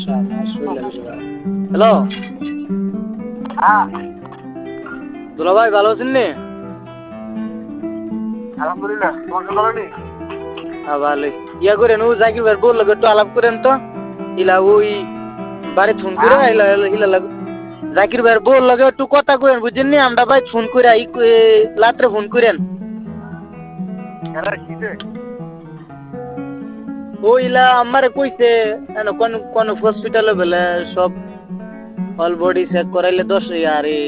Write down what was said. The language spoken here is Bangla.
হ্যালো হ্যাঁ, দুলা ভাই, ভালো আছেন নি? আলহামদুলিল্লাহ। তোমার কি ভালো নেই? হ্যাঁ ভালোই। ইয়া করেন, ও জাকির ভাই বললো একটু আলাপ করেন তো। ইলা ওই বাড়ি ফোন করে হ্যাঁ, ইলা ইলা জাকির ভাইয়ের বউর লগে একটু কথা কইেন, বুঝছেন নি? আমরা ভাই ফোন করে রাত্রে ফোন করেন। এরা কিসে? ও ইলা আমারে কইছে কোন কোন হসপিটালে বলে সব অল বডি চেক করাইলে 10,000